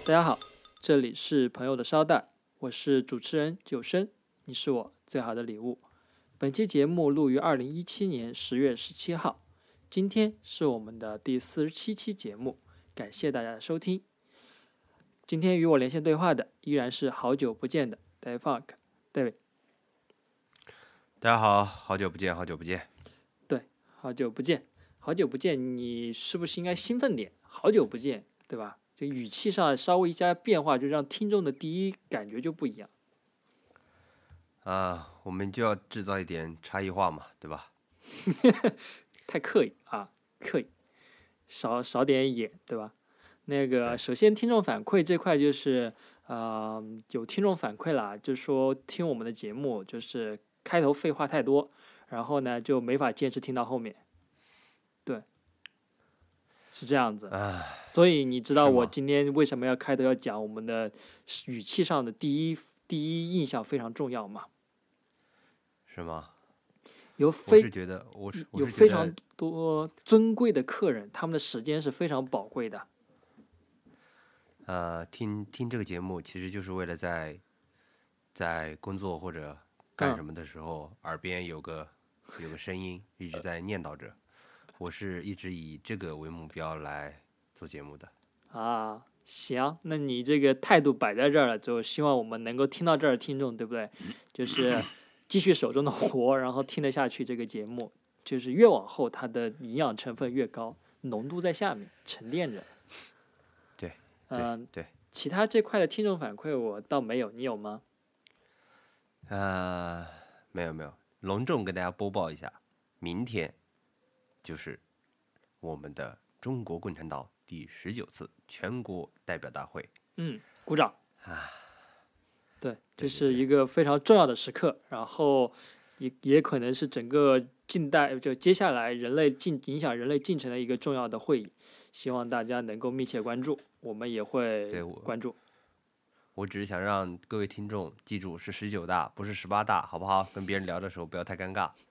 大家好，这里是朋友的捎带，我是主持人九生，你是我最好的礼物。本期节目录于2017年10月17号，今天是我们的第47期节目，感谢大家的收听。今天与我连线对话的依然是好久不见的 David Funk，David。 大家好，好久不见，好久不见。 对，好久不见，好久不见，你是不是应该兴奋点？好久不见，对吧？这语气上稍微一加变化，就让听众的第一感觉就不一样。 我们就要制造一点差异化嘛，对吧？ 太刻意啊，刻意，少点演，对吧？那个，首先听众反馈这块就是，有听众反馈啦，就说听我们的节目就是开头废话太多，然后呢就没法坚持听到后面，对，是这样子。所以你知道我今天为什么要开头要讲我们的语气上的第一印象非常重要吗？ 是吗？ 有非常多尊贵的客人，他们的时间是非常宝贵的。 听这个节目，其实就是为了在工作或者干什么的时候，耳边有个声音一直在念叨着。我是一直以这个为目标来做节目的。 行，那你这个态度摆在这儿了，就希望我们能够听到这儿的听众，对不对？就是继续手中的活，然后听得下去这个节目，就是越往后它的营养成分越高，浓度在下面沉淀着。 对。 其他这块的听众反馈我倒没有，你有吗？ 没有，隆重跟大家播报一下，明天就是我们的中国共产党第19次全国代表大会。 鼓掌。对，这是一个非常重要的时刻，然后也可能是整个近代就接下来影响人类进程的一个重要的会议，希望大家能够密切关注，我们也会关注。 我只是想让各位听众记住是19大，不是18大，好不好？跟别人聊的时候不要太尴尬。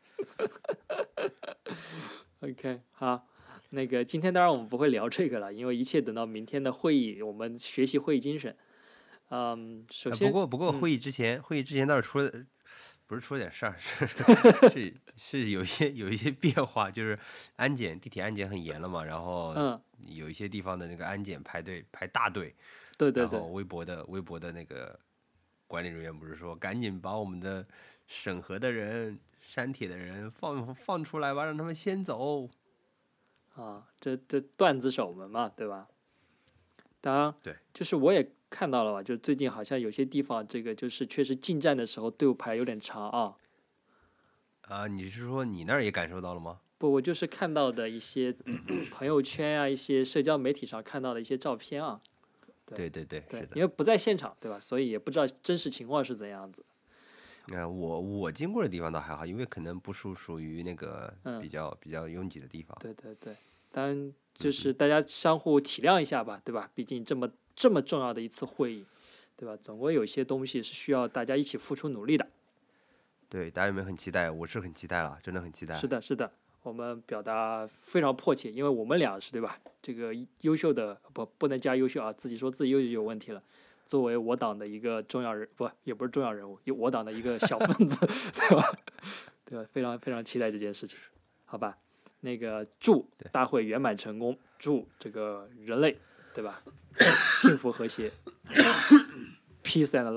OK， 好，那个今天当然我们不会聊这个了，因为一切等到明天的会议，我们学习会议精神。首先， 不过会议之前倒是不是出了点事儿，是有一些变化，就是地铁安检很严了嘛，然后有一些地方的那个安检排大队， 对， 然后微博的那个管理人员不是说赶紧把我们的审核的人、删帖的人放出来吧，让他们先走。 这段子手们嘛，对吧？当然， 对， 就是我也看到了吧，就最近好像有些地方这个就是确实进站的时候队伍排有点长啊。 你是说你那儿也感受到了吗？ 不，我就是看到的一些朋友圈一些社交媒体上看到的一些照片啊。 对，是的。 因为不在现场，对吧？所以也不知道真实情况是怎样子。 我经过的地方倒还好，因为可能不是属于那个比较拥挤的地方。 对，当然就是大家相互体谅一下吧，对吧？毕竟这么重要的一次会议，对吧？总归有些东西是需要大家一起付出努力的。对， 大家有没有很期待？我是很期待了，真的很期待。 是的，我们表达非常迫切，因为我们俩是对吧？这个优秀的不能加优秀啊，自己说自己又有问题了。作为我党的一个重要人，也不是重要人物，我党的一个小分子，对吧？对吧？非常非常期待这件事情，好吧？那个祝大会圆满成功，祝这个人类，对吧？幸福和谐，peace and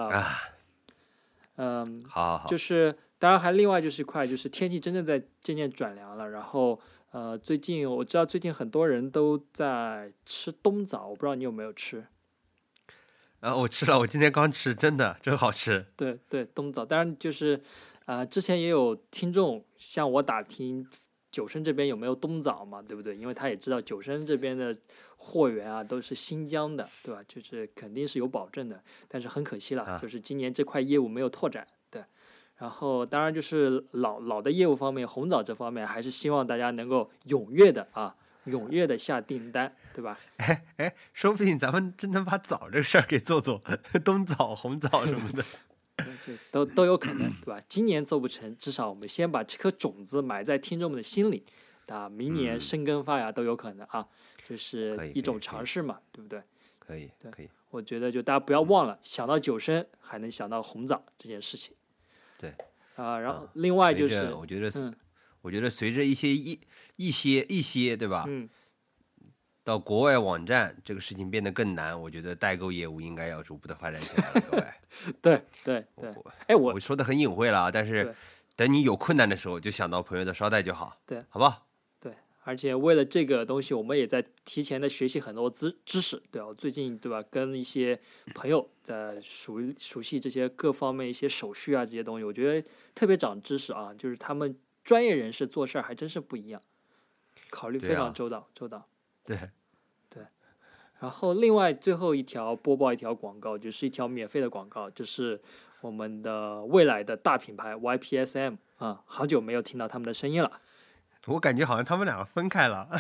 love。 好， 就是当然还另外就是一块，就是天气真正在渐渐转凉了，然后最近我知道最近很多人都在吃冬枣，我不知道你有没有吃。 我吃了，我今天刚吃，真好吃。 对，冬枣，当然就是之前也有听众向我打听九生这边有没有冬枣嘛，对不对？因为他也知道九生这边的货源都是新疆的，对吧？就是肯定是有保证的，但是很可惜了，就是今年这块业务没有拓展。对，然后当然就是老的业务方面，红枣这方面还是希望大家能够踊跃的下订单，对吧？ 说不定咱们真能把枣这个事儿给做，冬枣、红枣什么的。 都有可能，对吧？今年做不成，至少我们先把这颗种子埋在听众们的心里，明年生根发芽都有可能啊，就是一种尝试嘛，对不对？ 可以。 我觉得就大家不要忘了，想到酒生还能想到红枣这件事情。 对然后另外就是我觉得随着一些对吧？到国外网站这个事情变得更难，我觉得代购业务应该要逐步的发展起来了，各位。 对，我说的很隐晦了啊，但是等你有困难的时候，就想到朋友的捎带就好， 对， 好吧？ 对，而且为了这个东西，我们也在提前的学习很多知识，对吧？我最近对吧，跟一些朋友在熟悉这些各方面一些手续啊这些东西，我觉得特别长知识啊，就是他们专业人士做事儿还真是不一样，考虑非常周到。 对， 然后另外最后一条播报一条广告，就是一条免费的广告，就是我们的未来的大品牌 YPSM 好久没有听到他们的声音了。 我感觉好像他们两个分开了。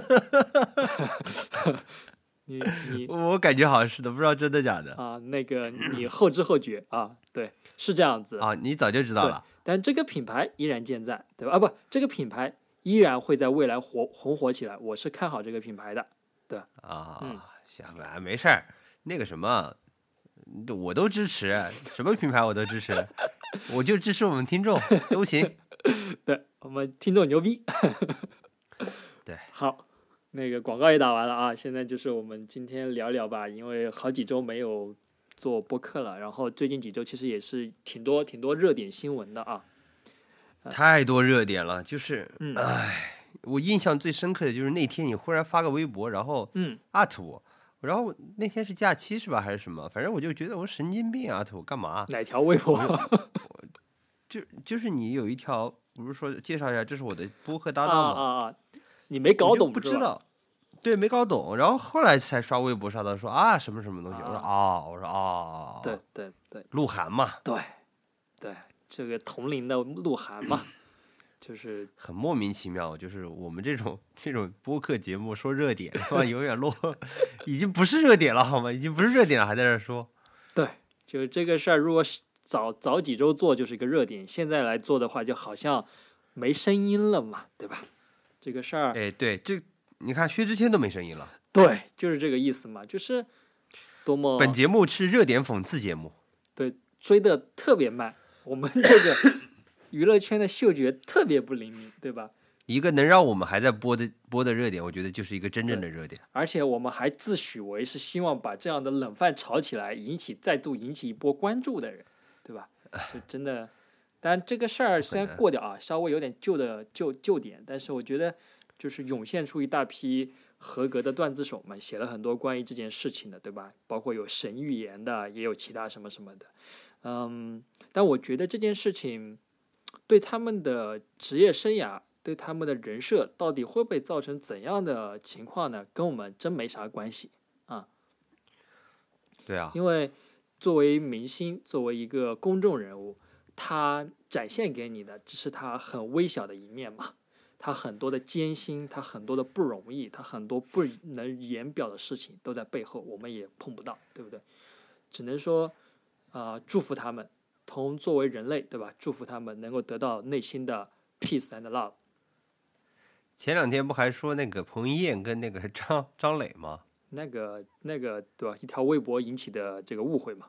我感觉好像是的，不知道真的假的啊。那个你后知后觉啊，对，是这样子啊，你早就知道了。 但这个品牌依然健在，对吧？不，这个品牌依然会在未来红火起来，我是看好这个品牌的，对行吧，没事儿，那个什么，我都支持，什么品牌我都支持，我就支持我们听众都行。 对，我们听众牛逼。 对， 好，那个广告也打完了啊，现在就是我们今天聊聊吧，因为好几周没有做播客了，然后最近几周其实也是挺多热点新闻的啊。 太多热点了，就是我印象最深刻的就是那天你忽然发个微博，然后我，然后那天是假期是吧还是什么？反正我就觉得我神经病我干嘛？ 哪条微博？ 就是你有一条不是说介绍一下这是我的播客搭档吗？ 你没搞懂， 不知道，对，没搞懂，然后后来才刷微博刷到说什么什么东西，我说对， 鹿晗嘛， 对，这个同龄的鹿晗嘛。就是很莫名其妙，就是我们这种播客节目说热点，永远已经不是热点了，好吗？已经不是热点了，还在这说。 对，就这个事儿，如果早几周做就是一个热点，现在来做的话，就好像没声音了嘛，对吧？这个事儿， 对，这你看薛之谦都没声音了。 对，就是这个意思嘛，就是多么。 本节目是热点讽刺节目， 对，追的特别慢，我们这个。娱乐圈的嗅觉特别不灵敏，对吧？ 一个能让我们还在播的热点，我觉得就是一个真正的热点。 而且我们还自诩为是希望把这样的冷饭炒起来，再度引起一波关注的人，对吧？就真的，但这个事儿虽然过掉稍微有点旧点，但是我觉得就是涌现出一大批合格的段子手们，写了很多关于这件事情的，对吧？包括有神预言的，也有其他什么什么的，但我觉得这件事情。对他们的职业生涯，对他们的人设，到底会不会造成怎样的情况呢？跟我们真没啥关系啊。 对啊， 因为作为明星，作为一个公众人物，他展现给你的只是他很微小的一面嘛。他很多的艰辛，他很多的不容易，他很多不能言表的事情都在背后，我们也碰不到，对不对？只能说，祝福他们。作为人类，对吧？祝福他们能够得到内心的 peace and love。 前两天不还说那个彭于晏跟那个张磊吗？ 那个对吧？一条微博引起的这个误会嘛。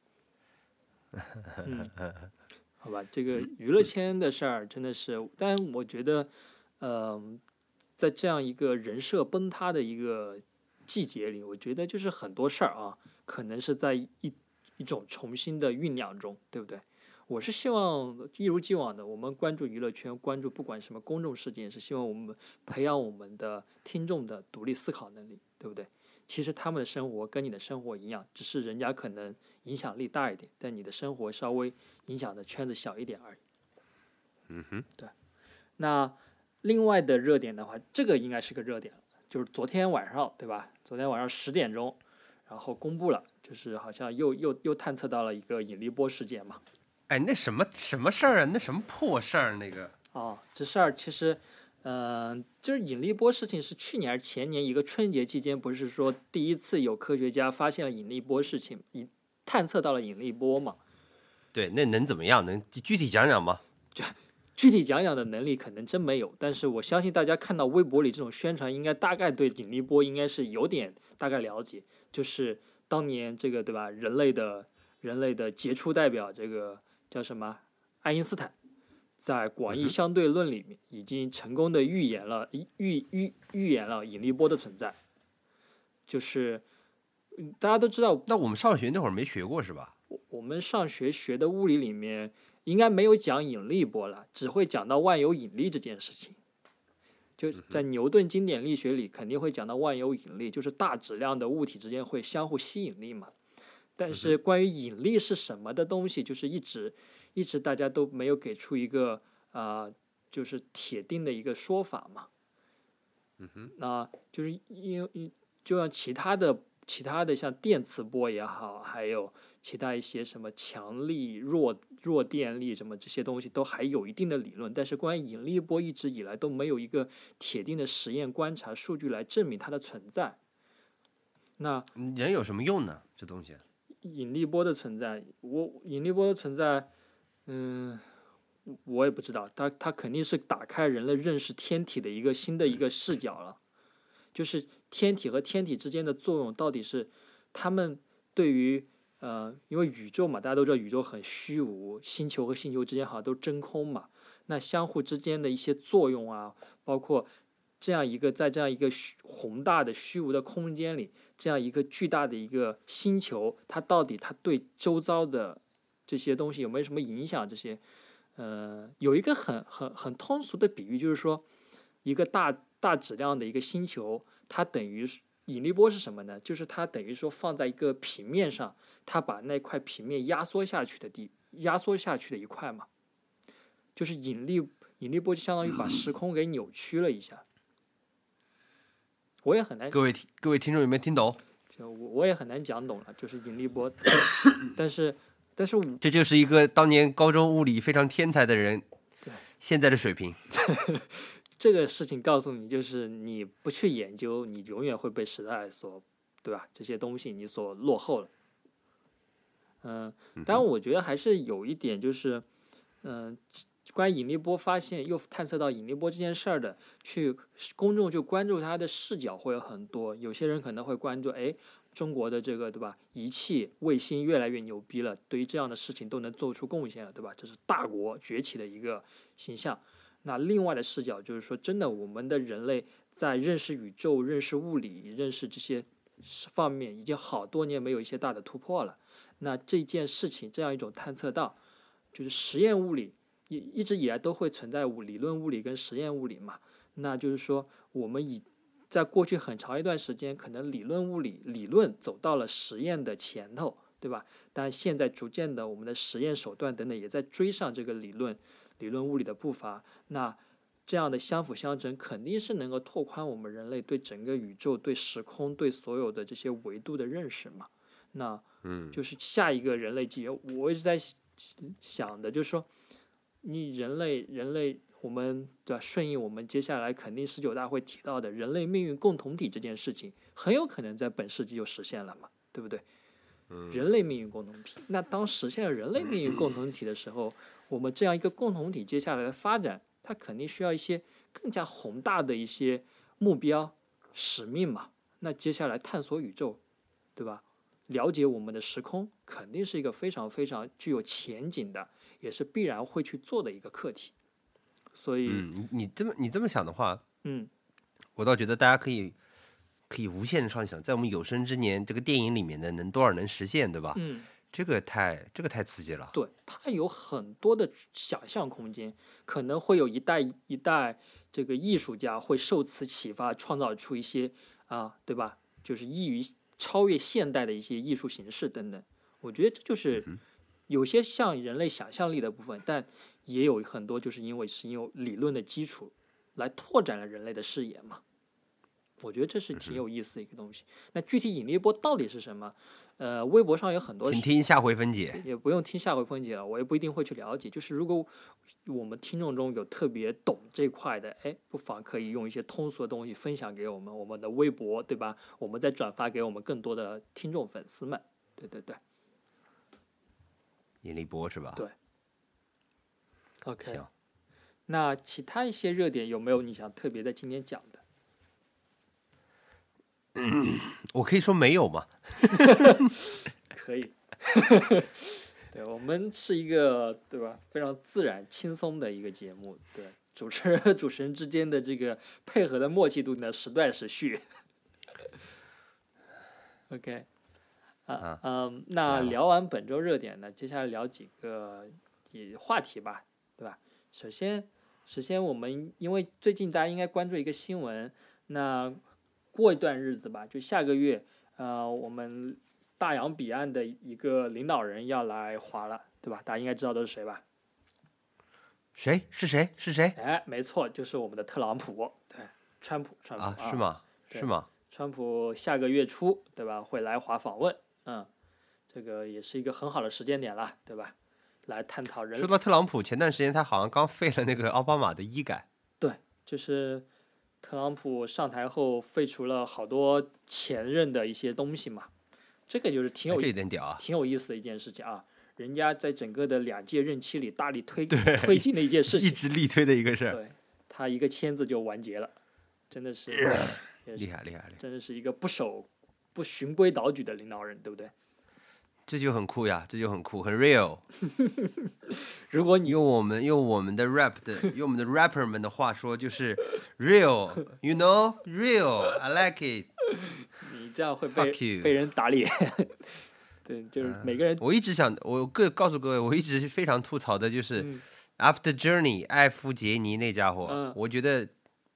好吧，这个娱乐圈的事儿真的是，但我觉得，在这样一个人设崩塌的一个季节里，我觉得就是很多事儿可能是在一种重新的酝酿中，对不对？我是希望一如既往的，我们关注娱乐圈，关注不管什么公众事件，是希望我们培养我们的听众的独立思考能力，对不对？其实他们的生活跟你的生活一样，只是人家可能影响力大一点，但你的生活稍微影响的圈子小一点而已。对。那另外的热点的话，这个应该是个热点了，就是昨天晚上，对吧？昨天晚上10点钟，然后公布了。就是好像又探测到了一个引力波事件嘛。 那什么事儿啊？那什么破事儿？那个这事儿其实，就是引力波事情是去年还是前年一个春节期间，不是说第一次有科学家发现了引力波事情，探测到了引力波嘛？ 对，那能怎么样？能具体讲讲吗？ 具体讲讲的能力可能真没有，但是我相信大家看到微博里这种宣传，应该大概对引力波应该是有点大概了解，就是当年这个对吧，人类的杰出代表，这个叫什么爱因斯坦，在广义相对论里面已经成功的预言了引力波的存在。就是大家都知道， 那我们上学那会儿没学过是吧？ 我们上学学的物理里面应该没有讲引力波了，只会讲到万有引力这件事情。就在牛顿经典力学里肯定会讲到万有引力，就是大质量的物体之间会相互吸引力嘛。但是关于引力是什么的东西，就是一直大家都没有给出一个就是铁定的一个说法嘛。那就是因为就像其他的像电磁波也好，还有其他一些什么强力、弱电力什么这些东西都还有一定的理论，但是关于引力波一直以来都没有一个铁定的实验观察数据来证明它的存在。那人有什么用呢？这东西？ 引力波的存在，引力波的存在，我也不知道，它肯定是打开人类认识天体的一个新的一个视角了。就是天体和天体之间的作用到底是他们对于因为宇宙嘛，大家都知道宇宙很虚无，星球和星球之间好像都真空嘛，那相互之间的一些作用啊，包括在这样一个宏大的虚无的空间里，这样一个巨大的一个星球，它到底它对周遭的这些东西有没有什么影响？这些有一个很通俗的比喻，就是说一个大质量的一个星球，它等于引力波是什么呢？就是它等于说放在一个平面上，它把那块平面压缩下去的一块嘛，就是引力波就相当于把时空给扭曲了一下。我也很难， 各位听众有没有听懂？ 我也很难讲懂了，就是引力波，但是这就是一个当年高中物理非常天才的人现在的水平。 这个事情告诉你，就是你不去研究，你永远会被时代所，对吧？这些东西你所落后了。当然，我觉得还是有一点，就是关于引力波发现又探测到引力波这件事儿的，公众就关注它的视角会有很多。有些人可能会关注，中国的这个对吧，仪器卫星越来越牛逼了，对于这样的事情都能做出贡献了，对吧？这是大国崛起的一个形象。那另外的视角就是说，真的，我们的人类在认识宇宙、认识物理、认识这些方面，已经好多年没有一些大的突破了。那这件事情，这样一种探测到，就是实验物理一直以来都会存在理论物理跟实验物理嘛。那就是说，我们在过去很长一段时间，可能理论走到了实验的前头，对吧？但现在逐渐的，我们的实验手段等等也在追上这个理论物理的步伐。那这样的相辅相成，肯定是能够拓宽我们人类对整个宇宙、对时空、对所有的这些维度的认识嘛。那就是下一个人类纪元，我一直在想的，就是说，你人类，我们对吧？顺应我们接下来肯定19大会提到的人类命运共同体这件事情，很有可能在本世纪就实现了嘛，对不对？人类命运共同体。那当实现了人类命运共同体的时候，我们这样一个共同体接下来的发展，它肯定需要一些更加宏大的一些目标使命嘛。那接下来探索宇宙，对吧？了解我们的时空，肯定是一个非常非常具有前景的，也是必然会去做的一个课题。所以， 你这么想的话，我倒觉得大家可以无限的畅想，在我们有生之年，这个电影里面的多少能实现，对吧？这个太刺激了。 对，它有很多的想象空间，可能会有一代这个艺术家会受此启发，创造出一些对吧？就是超越现代的一些艺术形式等等。我觉得这就是有些像人类想象力的部分，但也有很多就是因为理论的基础来拓展了人类的视野嘛。我觉得这是挺有意思的一个东西。那具体引力波到底是什么？微博上有很多， 请听下回分解。 也不用听下回分解了，我也不一定会去了解。就是如果我们听众中有特别懂这块的，不妨可以用一些通俗的东西分享给我们的微博，对吧？我们再转发给我们更多的听众粉丝们。对对对。 引力波是吧？ 对。OK。 行。 那其他一些热点有没有你想特别在今天讲的？ 我可以说没有吗？ 可以。对，我们是一个对吧非常自然轻松的一个节目，对，主持人之间的这个配合的默契度呢时断时续。OK，那来吧聊完本周热点呢，接下来聊几个话题吧，对吧？首先我们因为最近大家应该关注一个新闻，那过一段日子吧，就下个月，我们大洋彼岸的一个领导人要来华了，对吧？大家应该知道都是谁吧？ 谁是谁是谁哎，没错，就是我们的特朗普，对，川普啊？ 啊， 是吗？ 对是吗？ 川普下个月初，对吧？会来华访问，这个也是一个很好的时间点了，对吧？来探讨人说到特朗普，前段时间他好像刚废了那个奥巴马的医改。 对，就是特朗普上台后废除了好多前任的一些东西嘛，这个就是这有点屌啊！ 挺有意思的一件事情啊。人家在整个的2届任期里大力推进的一件事情， 一直力推的一个事儿。 对，他一个签字就完结了，真的是厉害厉害！ 真的是一个不循规蹈矩的领导人，对不对？ 这就很酷呀，这就很酷，很 real。 如果你用我们的 rapper 们的话说，就是 real，you know，real，I like it。 你这样会 Fuck you 被人打脸。对，就是每个人， 我一直想，告诉各位，我一直非常吐槽的就是、After Journey 艾夫杰尼那家伙，我觉得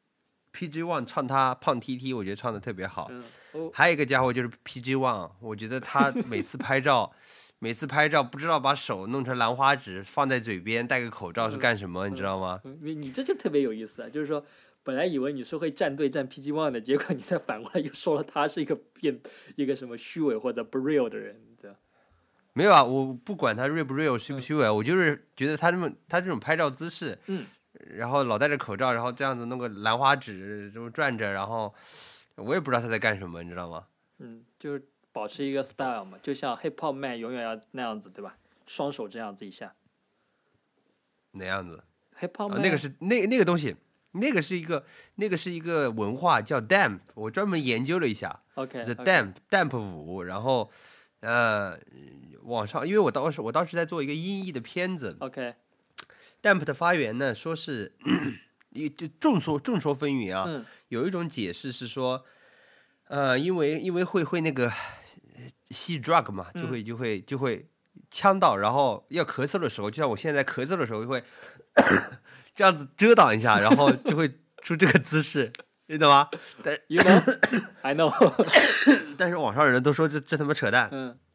PG One 唱他胖 TT， 我觉得唱的特别好。还有一个家伙就是 PG One， 我觉得他每次拍照不知道把手弄成兰花指放在嘴边，戴个口罩是干什么，你知道吗？ 你这就特别有意思啊，就是说。本来以为你是会站队站 PG One 的，结果你再反过来又说了他是一个什么虚伪或者不 real 的人，对吧？ 没有啊，我不管他 real 不 real 虚不虚伪，我就是觉得他这种拍照姿势，然后老戴着口罩，然后这样子弄个兰花指这么转着，然后我也不知道他在干什么，你知道吗？ 就是保持一个 style 嘛，就像 hip hop man 永远要那样子，对吧？双手这样子一下， 哪样子 ？hip hop man、 那个是那个东西。那个是一个文化叫 Damp， 我专门研究了一下。 OK， The Damp 舞，然后网上，因为我当时在做一个音译的片子。Damp 的发源呢，说是就众说纷纭啊。有一种解释是说，因为会那个吸 drug 嘛，就会呛到，然后要咳嗽的时候，就像我现在咳嗽的时候会。这样子遮挡一下，然后就会出这个姿势，你懂吗？ You know, I know 。 但是网上人都说这他妈扯淡。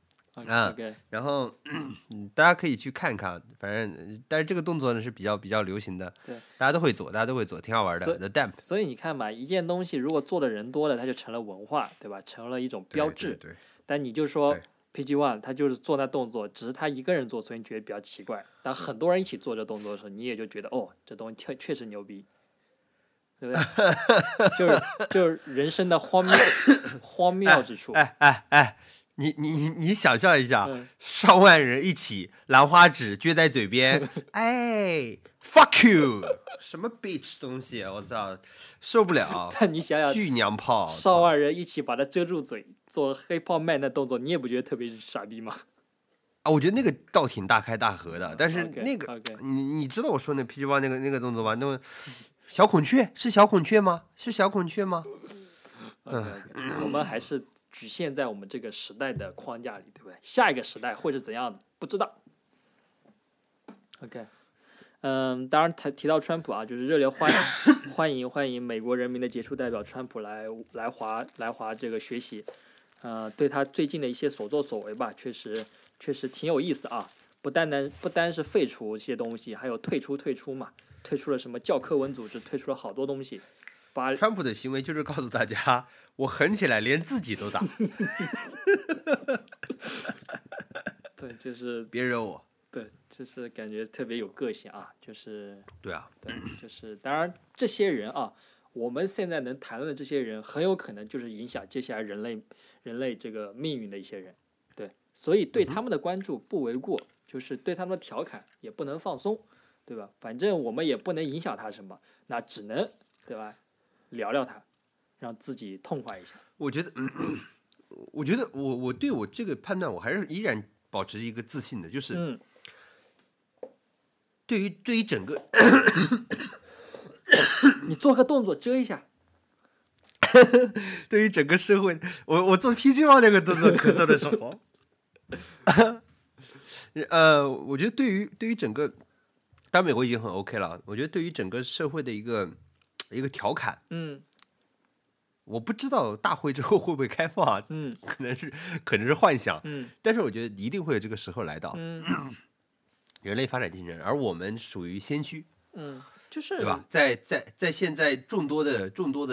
OK， 然后大家可以去看看，反正但是这个动作呢是比较流行的， 对， 大家都会做，挺好玩的。The Damp。 所以你看嘛，一件东西如果做的人多了，它就成了文化，对吧？成了一种标志。 对。 但你就说。PG One 他就是做那动作，只是他一个人做，所以你觉得比较奇怪。但很多人一起做这动作的时候，你也就觉得哦，这东西确实牛逼，对不对？就是人生的荒谬之处。 你想象一下，上万人一起兰花指撅在嘴边，fuck you， 什么 bitch 东西，我操，受不了。 但你想想， 巨娘炮， 上万人一起把它遮住嘴。做黑泡麦的动作，你也不觉得特别傻逼吗？ 我觉得那个倒挺大开大合的，但是那个你知道我说那 PG One 那个动作吗？那小孔雀是小孔雀吗？是小孔雀吗？ 我们还是局限在我们这个时代的框架里，对不对？下一个时代会是怎样的？不知道。OK，当然提到川普啊，就是热烈欢迎美国人民的杰出代表川普来华这个学习。对他最近的一些所作所为吧，确实挺有意思啊。不单是废除一些东西，还有退出嘛，退出了什么教科文组织，退出了好多东西。 川普的行为就是告诉大家，我狠起来连自己都打。 对，就是别惹我。 对，就是感觉特别有个性啊，就是对啊， 对，就是当然这些人啊。我们现在能谈论的这些人，很有可能就是影响接下来人类这个命运的一些人，对，所以对他们的关注不为过，就是对他们的调侃也不能放松，对吧？反正我们也不能影响他什么，那只能对吧？聊聊他，让自己痛快一下。 我觉得， 我觉得我对我这个判断，我还是依然保持一个自信的，就是对于整个你做个动作遮一下。 对于整个社会，我做 PG 号那个动作咳嗽的时候，我觉得对于整个，当然美国已经很 OK 了，我觉得对于整个社会的一个调侃，我不知道大会之后会不会开放啊，可能是幻想，但是我觉得一定会有这个时候来到，人类发展进程，而我们属于先驱， 就是对吧？在现在众多的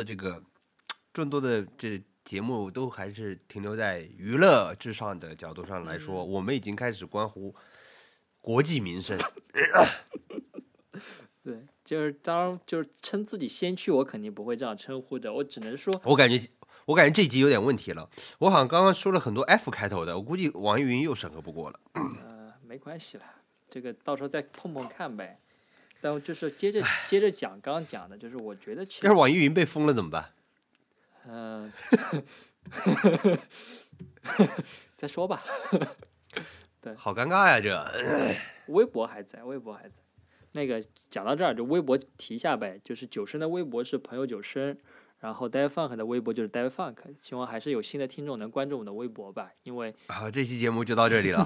这节目都还是停留在娱乐至上的角度上来说，我们已经开始关乎国计民生。 对，就是当然就是称自己先驱，我肯定不会这样称呼的，我只能说， 我感觉这集有点问题了，我好像刚刚说了很多 F 开头的，我估计网易云又审核不过了。 没关系啦，这个到时候再碰碰看呗。但就是接着讲刚刚讲的，就是我觉得其实要是网易云被封了怎么办？ 再说吧。对， 好尴尬呀，这。 微博还在。那个讲到这儿，就微博提一下呗，就是九生的微博是朋友九生，然后 David Funk 的微博就是 David Funk， 希望还是有新的听众能关注我们的微博吧，因为这期节目就到这里了。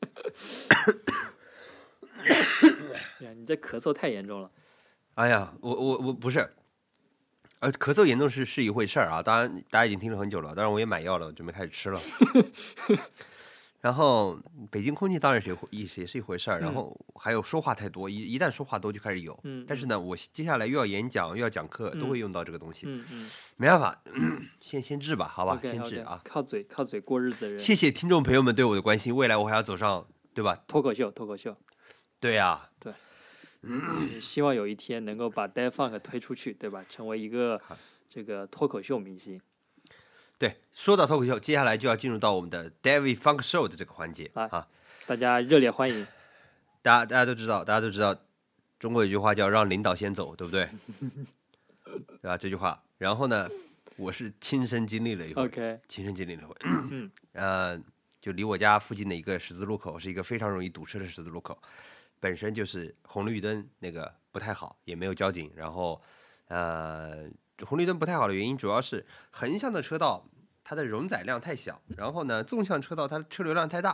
呀，你这咳嗽太严重了。 哎呀，我不是，咳嗽严重是一回事儿啊，当然大家已经听了很久了，当然我也买药了，准备开始吃了。然后北京空气当然也是一回事儿，然后还有说话太多，一旦说话多就开始有。但是呢，我接下来又要演讲又要讲课，都会用到这个东西。没办法，先治吧，好吧，先治啊。 靠嘴过日子的人。 谢谢听众朋友们对我的关心，未来我还要走上，对吧？ 脱口秀。 对呀， 对。希望有一天能够把 David Funk 推出去，对吧？成为一个这个脱口秀明星。 对，说到脱口秀，接下来就要进入到我们的 David Funk Show 的这个环节啊， 大家热烈欢迎。 大家都知道，中国有句话叫"让领导先走"，对不对？对吧？这句话，然后呢，我是亲身经历了一回，就离我家附近的一个十字路口，是一个非常容易堵车的十字路口，本身就是红绿灯那个不太好，也没有交警，然后红绿灯不太好的原因主要是横向的车道它的容载量太小，然后呢纵向车道它的车流量太大，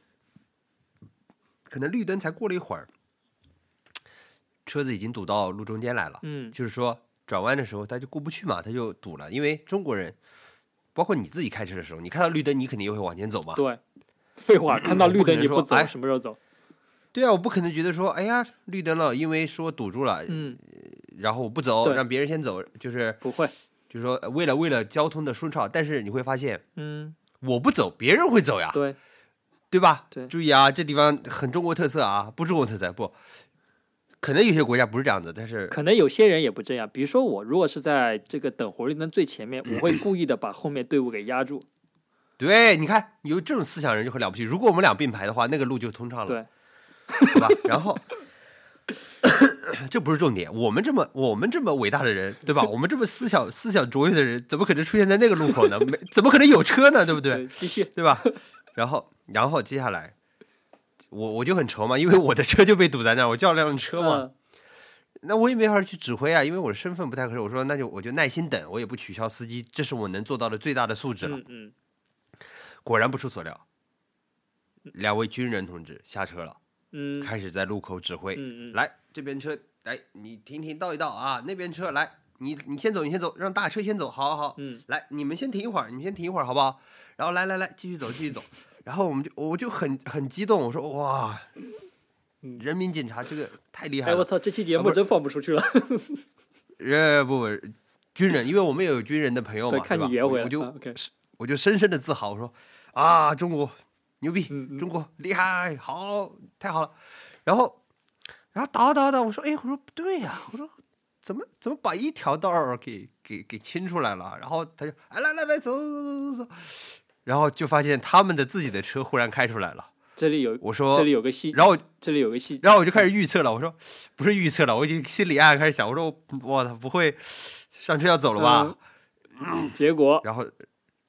可能绿灯才过了一会儿，车子已经堵到路中间来了，就是说转弯的时候它就过不去嘛，它就堵了，因为中国人包括你自己开车的时候，你看到绿灯你肯定也会往前走嘛， 对，废话，看到绿灯你不走，什么时候走？ 对啊，我不可能觉得说，哎呀，绿灯了，因为说堵住了，然后我不走，让别人先走，就是不会， 就是说为了交通的顺畅，但是你会发现，我不走，别人会走呀，对吧？ 对， 注意啊，这地方很中国特色啊，不中国特色不，可能有些国家不是这样子，但是可能有些人也不这样，比如说我如果是在这个等红绿灯最前面，我会故意的把后面队伍给压住。 对，你看有这种思想人就很了不起。如果我们俩并排的话，那个路就通畅了。 对。 对吧？然后这不是重点，我们这么伟大的人，对吧？我们这么思想卓越的人，怎么可能出现在那个路口呢？怎么可能有车呢？对不对？ 继续， 对吧？然后接下来，我就很愁嘛，因为我的车就被堵在那儿，我叫了辆车嘛，那我也没法去指挥啊，因为我的身份不太合适。我说我就耐心等，我也不取消司机，这是我能做到的最大的素质了。果然不出所料，两位军人同志下车了。开始在路口指挥，来这边车，来你停倒一倒啊，那边车来，你先走，让大车先走，好，来你们先停一会儿，好不好？然后来继续走，然后我就很激动，我说哇，人民警察这个太厉害了， 我操，这期节目真放不出去了。 不，军人，因为我们也有军人的朋友嘛， 看你圆回来， 我就深深的自豪，我说啊，中国牛逼，中国厉害，好，太好了。然后倒，我说不对呀，我说怎么把一条道给清出来了？然后他就来走，然后就发现他们的自己的车忽然开出来了。我说这里有个戏， 然后这里有个戏， 然后我就开始预测了。我说不是预测了，我已经心里暗暗开始想，我说我操，不会上车要走了吧？ 结果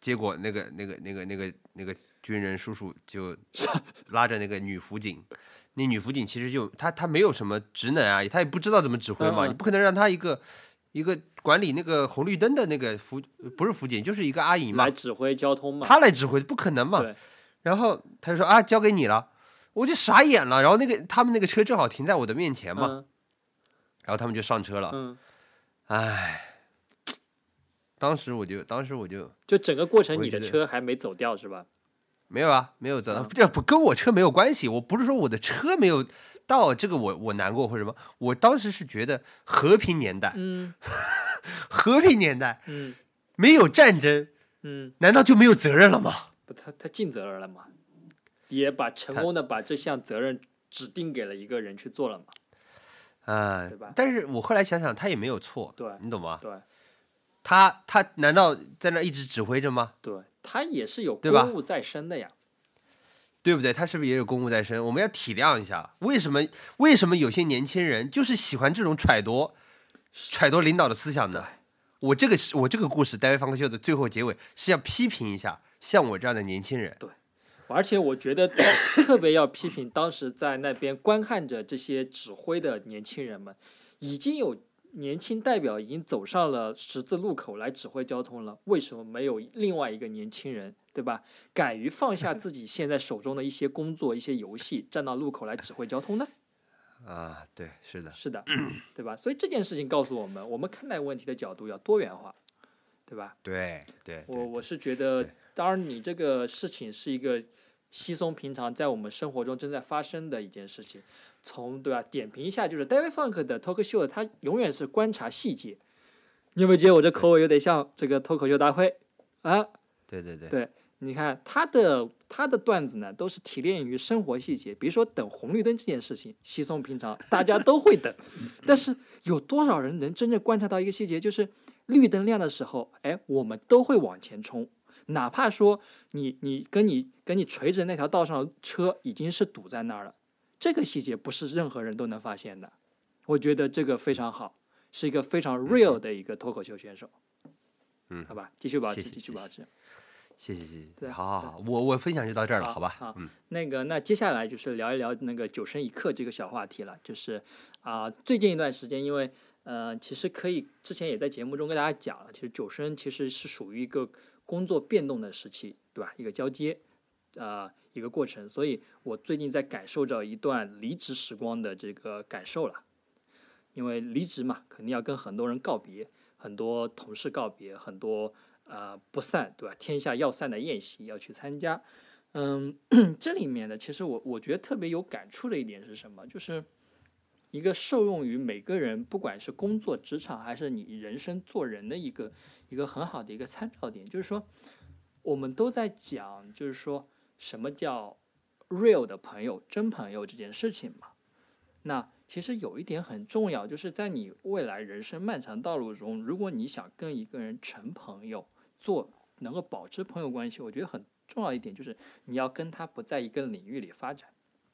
结果那个军人叔叔就拉着那个女辅警，那女辅警其实就她没有什么职能啊，她也不知道怎么指挥嘛，你不可能让她一个管理那个红绿灯的那个不是辅警，就是一个阿姨嘛， 来指挥交通嘛， 她来指挥不可能嘛。然后他就说啊，交给你了，我就傻眼了。然后他们那个车正好停在我的面前嘛，然后他们就上车了。唉，当时我就就整个过程你的车还没走掉是吧？ 没有啊，没有走到，这不跟我车没有关系。我不是说我的车没有到，这个我难过或者什么。我当时是觉得和平年代，和平年代，没有战争，难道就没有责任了吗？ 不，他尽责任了嘛，也成功的把这项责任指定给了一个人去做了嘛，对吧？ 但是我后来想想，他也没有错， 对， 你懂吗？ 对， 他难道在那一直指挥着吗？ 对，他也是有公务在身的呀， 对不对？他是不是也有公务在身？我们要体谅一下，为什么有些年轻人就是喜欢这种揣度领导的思想呢？我这个故事《戴维·方克秀》的最后结尾是要批评一下像我这样的年轻人。 对，而且我觉得特别要批评当时在那边观看着这些指挥的年轻人们，已经有年轻代表已经走上了十字路口来指挥交通了，为什么没有另外一个年轻人，对吧？敢于放下自己现在手中的一些工作、一些游戏，站到路口来指挥交通呢？ 对，是的， 对吧？所以这件事情告诉我们，我们看待问题的角度要多元化，对吧？ 对， 我是觉得，当然你这个事情是一个稀松平常，在我们生活中正在发生的一件事情。对吧？点评一下，就是 David Funk 的脱口秀，他永远是观察细节。你有没有觉得我这口吻有点像这个脱口秀大会啊？对，你看他的段子呢，都是提炼于生活细节。比如说等红绿灯这件事情，稀松平常，大家都会等。但是有多少人能真正观察到一个细节，就是绿灯亮的时候，我们都会往前冲，哪怕说你跟你垂直那条道上的车已经是堵在那儿了，这个细节不是任何人都能发现的。我觉得这个非常好，是一个非常 real 的一个脱口秀选手。好吧，继续保持，继续保持。 谢谢，好，我分享就到这儿了，好吧？ 好，那接下来就是聊一聊那个9升一刻这个小话题了，就是最近一段时间，因为其实之前也在节目中跟大家讲了，其实9升其实是属于一个工作变动的时期，对吧？一个交接，一个过程，所以我最近在感受着一段离职时光的这个感受了，因为离职嘛，肯定要跟很多人告别，很多同事告别，很多不散，对吧？天下要散的宴席要去参加，这里面呢，其实我觉得特别有感触的一点是什么？就是一个受用于每个人，不管是工作、职场还是你人生做人的一个很好的一个参照点，就是说，我们都在讲，就是说什么叫 real 的朋友、真朋友这件事情嘛。那其实有一点很重要，就是在你未来人生漫长道路中，如果你想跟一个人成朋友，能够保持朋友关系，我觉得很重要一点就是你要跟他不在一个领域里发展。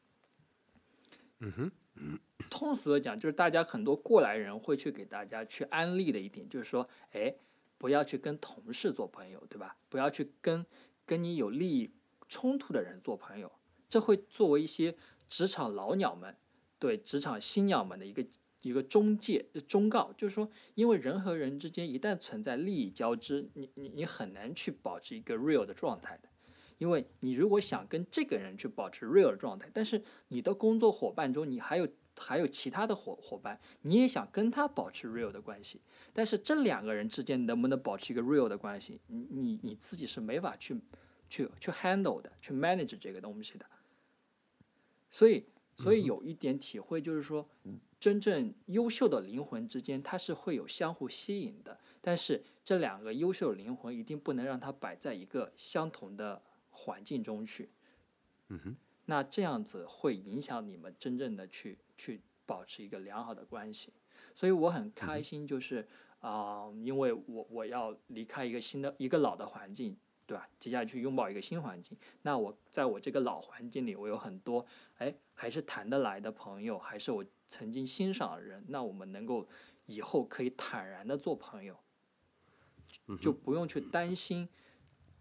通俗的讲，就是大家很多过来人会去给大家去安利的一点，就是说，不要去跟同事做朋友，对吧？不要去跟你有利益冲突的人做朋友，这会作为一些职场老鸟们对职场新鸟们的一个忠告，就是说，因为人和人之间一旦存在利益交织，你很难去保持一个 real 的状态的。因为你如果想跟这个人去保持 real 的状态，但是你的工作伙伴中你还有其他的伙伴，你也想跟他保持 real 的关系，但是这两个人之间能不能保持一个 real 的关系，你自己是没法去 handle 的，去 manage 这个东西的。所以有一点体会就是说，真正优秀的灵魂之间它是会有相互吸引的，但是这两个优秀的灵魂一定不能让它摆在一个相同的环境中去。那这样子会影响你们真正的去保持一个良好的关系。所以我很开心，就是因为我要离开一个老的环境，对吧？接下来去拥抱一个新环境。那在我这个老环境里，我有很多还是谈得来的朋友，还是我曾经欣赏的人。那我们能够以后可以坦然的做朋友，就不用去担心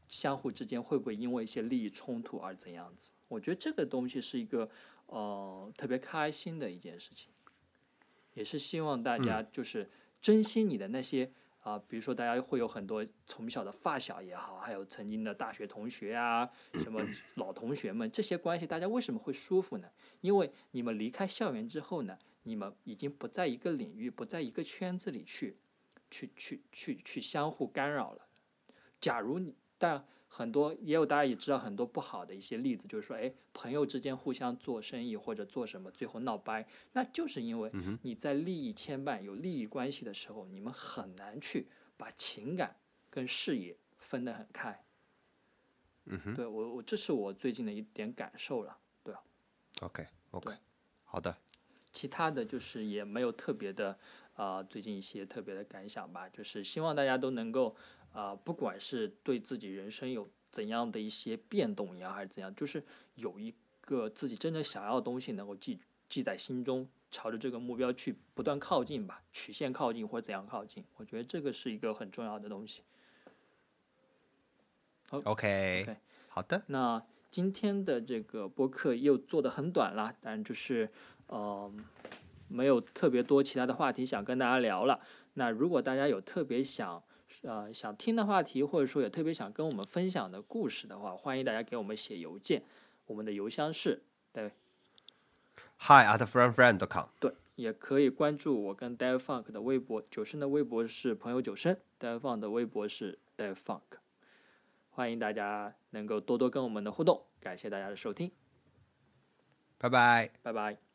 相互之间会不会因为一些利益冲突而怎样子？我觉得这个东西是一个特别开心的一件事情，也是希望大家就是珍惜你的那些比如说大家会有很多从小的发小也好，还有曾经的大学同学啊，什么老同学们，这些关系大家为什么会舒服呢？因为你们离开校园之后呢，你们已经不在一个领域，不在一个圈子里去相互干扰了。假如但很多也有大家也知道很多不好的一些例子，就是说，朋友之间互相做生意或者做什么，最后闹掰，那就是因为你在利益牵绊、有利益关系的时候，你们很难去把情感跟事业分得很开。对我这是我最近的一点感受了，对吧 ？OK， 好的。 其他的就是也没有特别的最近一些特别的感想吧，就是希望大家都能够不管是对自己人生有怎样的一些变动也好，还是怎样，就是有一个自己真正想要的东西能够记在心中，朝着这个目标去不断靠近吧，曲线靠近或者怎样靠近，我觉得这个是一个很重要的东西。 OK， 好的。 那今天的这个播客又做得很短了，当然就是没有特别多其他的话题想跟大家聊了。那如果大家有特别想听的话题，或者说有特别想跟我们分享的故事的话，欢迎大家给我们写邮件，我们的邮箱是 hi@friendfriend.com。 对，也可以关注我跟 Dave Funk 的微博，九生的微博是朋友九生， Dave Funk 的微博是 Dave Funk。 欢迎大家能够多多跟我们的互动，感谢大家的收听， 拜拜。 拜拜。